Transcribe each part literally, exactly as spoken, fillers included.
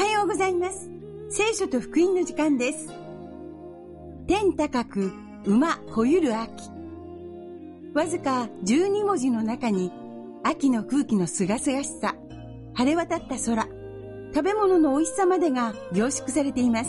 ようございます。聖書と福音の時間です。天高く馬ほゆる秋。わずかじゅうに文字の中に秋の空気のすがすがしさ、晴れ渡った空、食べ物の美味しさまでが凝縮されています。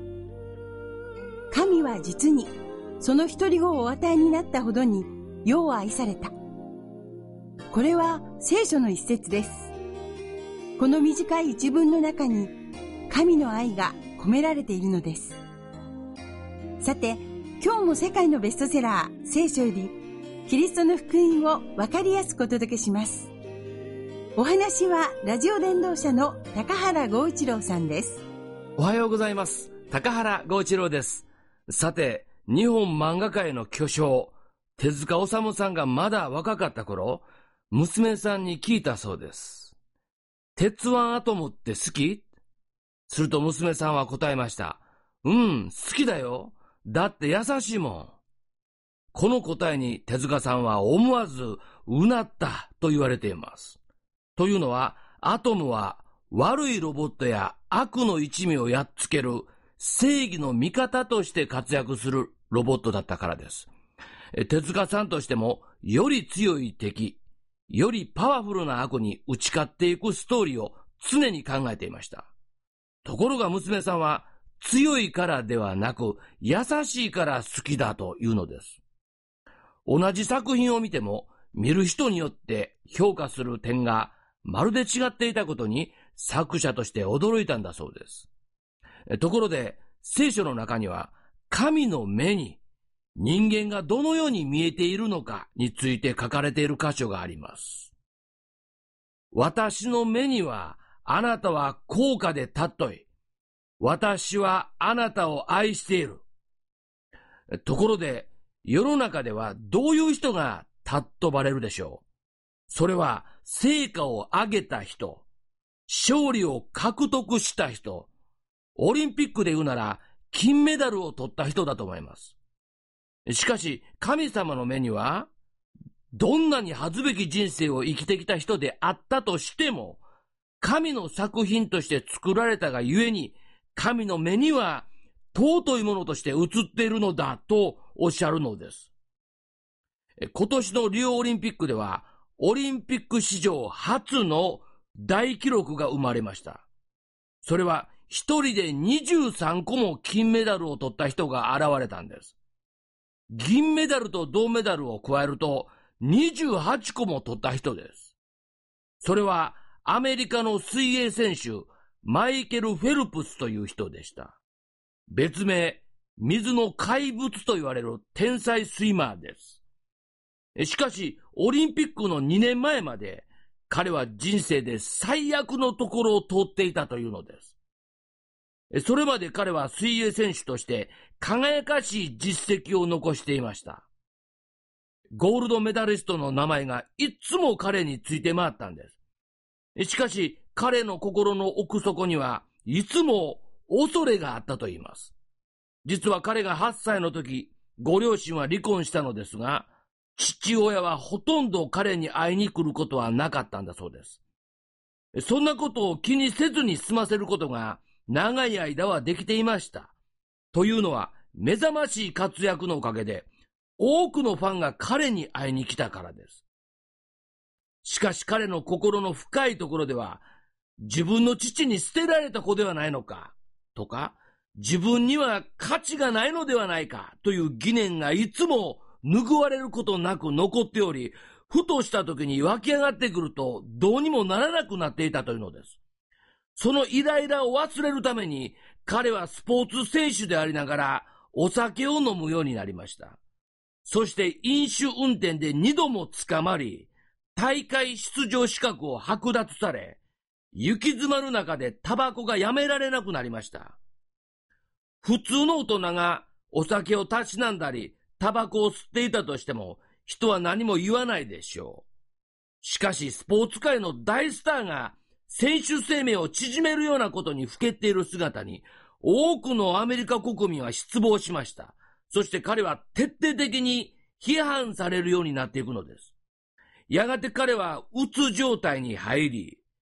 神は実にその一人子をお与えになったほどに世を愛された。これは聖書の一節です。この短い一文の中に神の愛が込められているのです。さて、今日も世界のベストセラー聖書よりキリストの福音をわかりやすくお届けします。お話はラジオ伝道者の高原剛一郎さんです。 おはようございます。高原剛一郎です。さて、日本漫画界の巨匠手塚治虫さんがまだ若かった頃、娘さんに聞いたそうです。鉄腕アトムって好き？すると娘さんは答えました。うん、好きだよ。だって優しいもん。この答えに手塚さんは思わずうなったと言われています。というのは、アトムは悪いロボットや悪の一味をやっつける正義の味方として活躍するロボットだったからです。手塚さんとしても、より強い敵、よりパワフルな悪に打ち勝っていくストーリーを常に考えていました。ところが娘さんは強いからではなく優しいから好きだというのです。同じ作品を見ても見る人によって評価する点がまるで違っていたことに作者として驚いたんだそうです。ところで聖書の中には神の目に人間がどのように見えているのかについて書かれている箇所があります。私の目にはあなたは高価で尊い。私はあなたを愛している。ところで世の中ではどういう人が尊ばれるでしょう。それは成果を上げた人、勝利を獲得した人、オリンピックで言うなら金メダルを取った人だと思います。しかし神様の目にはどんなに恥ずべき人生を生きてきた人であったとしても神の作品として作られたがゆえに神の目には尊いものとして映っているのだとおっしゃるのです。今年のリオオリンピックではオリンピック史上初の大記録が生まれました。それは一人でにじゅうさんこも金メダルを取った人が現れたんです。銀メダルと銅メダルを加えるとにじゅうはちこも取った人です。それはアメリカの水泳選手マイケル・フェルプスという人でした。別名水の怪物と言われる天才スイマーです。しかしオリンピックのにねんまえまで彼は人生で最悪のところを通っていたというのです。それまで彼は水泳選手として輝かしい実績を残していました。ゴールドメダリストの名前がいつも彼について回ったんです。しかし彼の心の奥底にはいつも恐れがあったと言います。実は彼がはっさいの時、ご両親は離婚したのですが、父親はほとんど彼に会いに来ることはなかったんだそうです。そんなことを気にせずに済ませることが長い間はできていました。というのは目覚ましい活躍のおかげで多くのファンが彼に会いに来たからです。しかし彼の心の深いところでは自分の父に捨てられた子ではないのかとか自分には価値がないのではないかという疑念がいつも拭われることなく残っており、ふとした時に湧き上がってくるとどうにもならなくなっていたというのです。そのイライラを忘れるために彼はスポーツ選手でありながらお酒を飲むようになりました。そして飲酒運転でにども捕まり、大会出場資格を剥奪され、行き詰まる中でタバコがやめられなくなりました。普通の大人がお酒をたしなんだり、タバコを吸っていたとしても人は何も言わないでしょう。しかしスポーツ界の大スターが選手生命を縮めるようなことにふけっている姿に多くのアメリカ国民は失望しました。そして彼は徹底的に批判されるようになっていくのです。やがて彼はうつ状態に入り、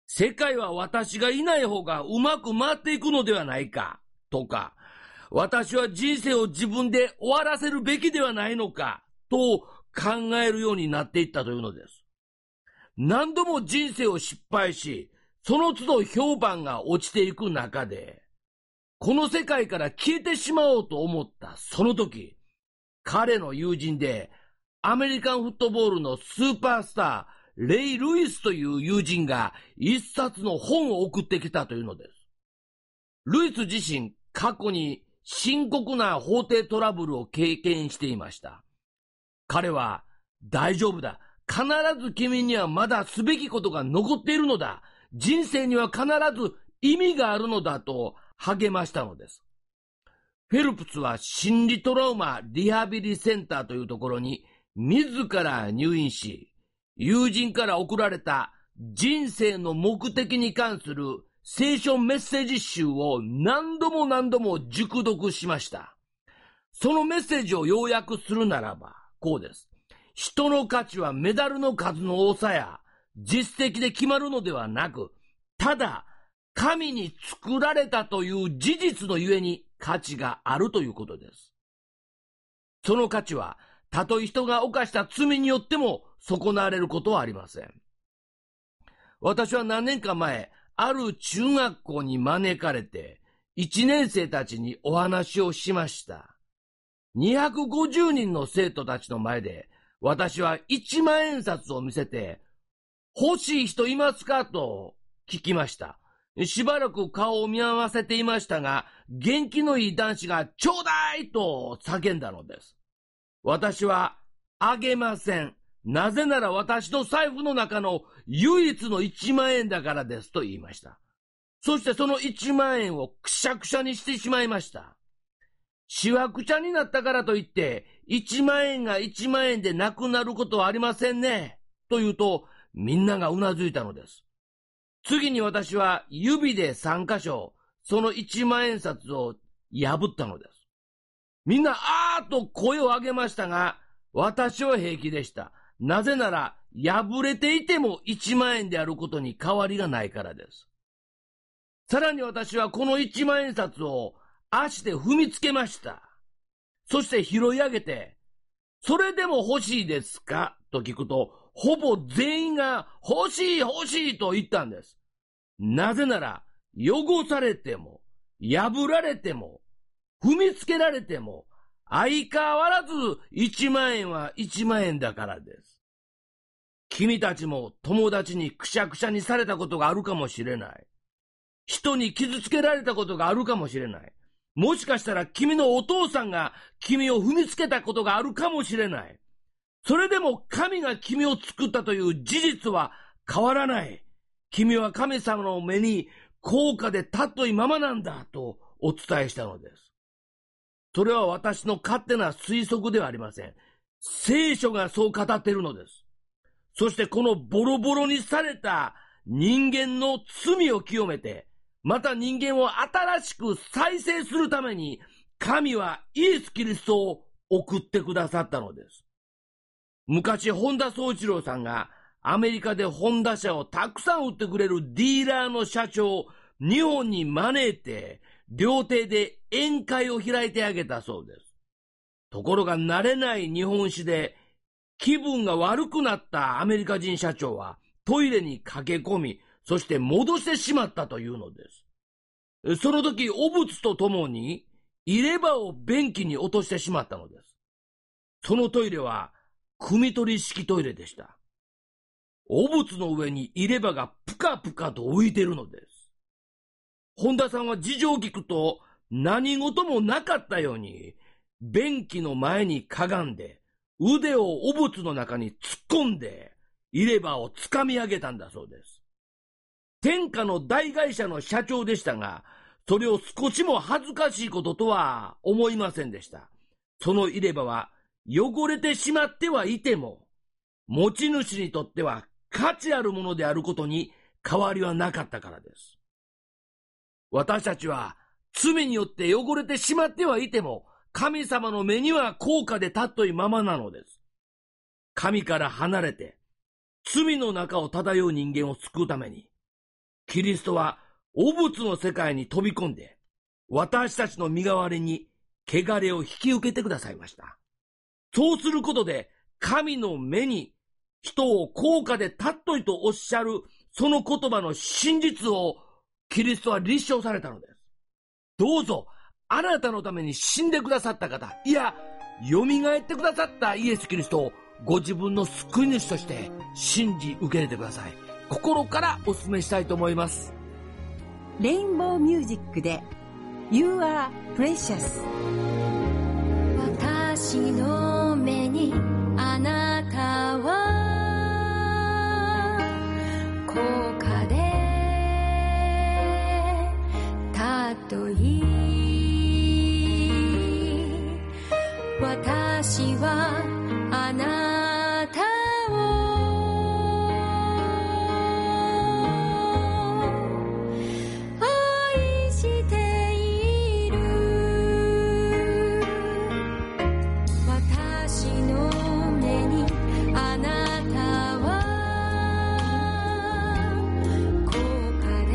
世界は私がいない方がうまく回っていくのではないか、とか、私は人生を自分で終わらせるべきではないのか、と考えるようになっていったというのです。何度も人生を失敗し、その都度評判が落ちていく中で、この世界から消えてしまおうと思ったその時、彼の友人でアメリカンフットボールのスーパースター、レイ・ルイスという友人が一冊の本を送ってきたというのです。ルイス自身、過去に深刻な法廷トラブルを経験していました。彼は、大丈夫だ。必ず君にはまだすべきことが残っているのだ。人生には必ず意味があるのだと励ましたのです。フェルプスは心理トラウマリハビリセンターというところに自ら入院し、友人から送られた人生の目的に関する聖書メッセージ集を何度も何度も熟読しました。そのメッセージを要約するならば、こうです。人の価値はメダルの数の多さや実績で決まるのではなく、ただ神に作られたという事実のゆえに価値があるということです。その価値は、たとえ人が犯した罪によっても損なわれることはありません。私は何年か前、ある中学校に招かれて、いちねん生たちにお話をしました。にひゃくごじゅうにんの生徒たちの前で、私はいちまんえん札を見せて、欲しい人いますかと聞きました。しばらく顔を見合わせていましたが、元気のいい男子がちょうだいと叫んだのです。私はあげません。なぜなら私の財布の中の唯一のいちまんえんだからですと言いました。そしてそのいちまんえんをくしゃくしゃにしてしまいました。しわくちゃになったからといって、いちまんえんがいちまんえんでなくなることはありませんね。と言うと、みんながうなずいたのです。次に私は指でさんかしょ、そのいちまんえん札を破ったのです。みんなあーっと声を上げましたが、私は平気でした。なぜなら、破れていてもいちまんえんであることに変わりがないからです。さらに私はこのいちまんえん札を足で踏みつけました。そして拾い上げて、それでも欲しいですかと聞くと、ほぼ全員が欲しい欲しいと言ったんです。なぜなら、汚されても、破られても、踏みつけられても、相変わらずいちまんえんはいちまんえんだからです。君たちも友達にくしゃくしゃにされたことがあるかもしれない。人に傷つけられたことがあるかもしれない。もしかしたら君のお父さんが君を踏みつけたことがあるかもしれない。それでも神が君を作ったという事実は変わらない。君は神様の目に高価で尊いままなんだとお伝えしたのです。それは私の勝手な推測ではありません。聖書がそう語っているのです。そしてこのボロボロにされた人間の罪を清めて、また人間を新しく再生するために、神はイエス・キリストを送ってくださったのです。昔、本田宗一郎さんがアメリカでホンダ車をたくさん売ってくれるディーラーの社長を日本に招いて、料亭で宴会を開いてあげたそうです。ところが慣れない日本酒で気分が悪くなったアメリカ人社長はトイレに駆け込み、そして戻してしまったというのです。その時、汚物とともに入れ歯を便器に落としてしまったのです。そのトイレは汲み取り式トイレでした。汚物の上に入れ歯がプカプカと浮いているのです。本田さんは事情を聞くと何事もなかったように便器の前にかがんで腕を汚物の中に突っ込んで入れ歯をつかみ上げたんだそうです。天下の大会社の社長でしたが、それを少しも恥ずかしいこととは思いませんでした。その入れ歯は汚れてしまってはいても、持ち主にとっては価値あるものであることに変わりはなかったからです。私たちは罪によって汚れてしまってはいても、神様の目には高価で尊いままなのです。神から離れて罪の中を漂う人間を救うために、 キリストは汚物の世界に飛び込んで、私たちの身代わりに汚れを引き受けてくださいました。そうすることで、神の目に人を高価で尊いとおっしゃるその言葉の真実をキリストは立証されたのです。どうぞ、あなたのために死んでくださった方、いや、蘇ってくださったイエス・キリストをご自分の救い主として信じ受け入れてください。心からお勧めしたいと思います。 レインボーミュージックで You are precious。 私の目にあなたは高価で尊い。私はあなたを愛している。私の目にあなたは高価で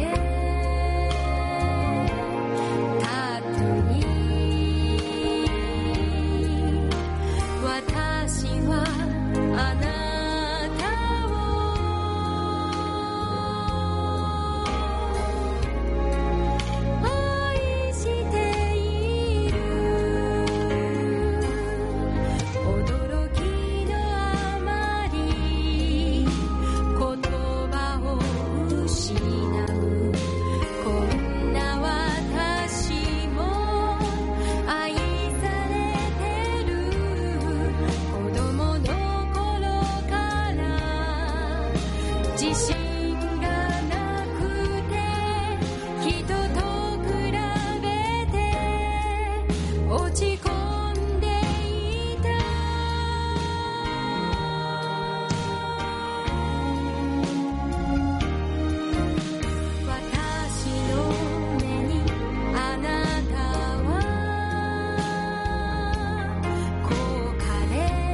尊い。私はあなたを愛している。驚きのあまり言葉を失う。こんな私も愛されてる。子供の頃から自信がなくて人と比べて落ち込んでいた。私の目にあなたは高価で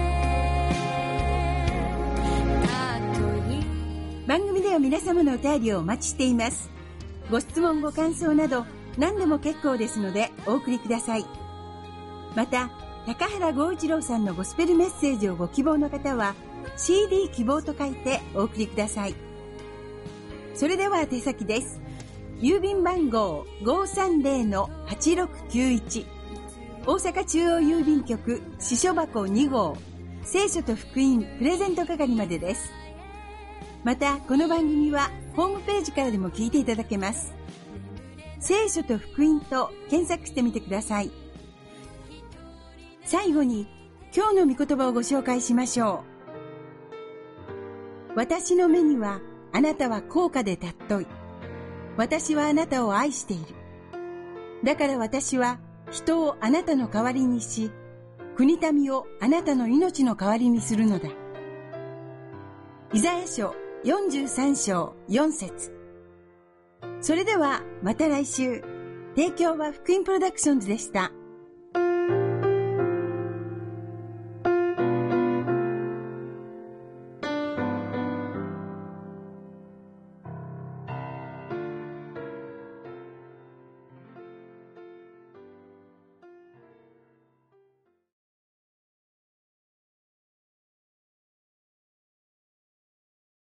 尊い。 番組では皆様のお便りをお待ちしています。ご質問ご感想など何でも結構ですのでお送りください。また高原剛一郎さんのゴスペルメッセージをご希望の方は シーディー 希望と書いてお送りください。それでは宛先です。郵便番号 ごーさんぜろのはちろくきゅういち、 大阪中央郵便局支所箱に号、聖書と福音プレゼント係までです。またこの番組はホームページからでも聞いていただけます。聖書と福音と検索してみてください。最後に今日の御言葉をご紹介しましょう。私の目にはあなたは高価で尊い。私はあなたを愛している。だから私は人をあなたの代わりにし、国民をあなたの命の代わりにするのだ。イザヤ書よんじゅうさん章よん節。それではまた来週。提供は福音プロダクションズでした。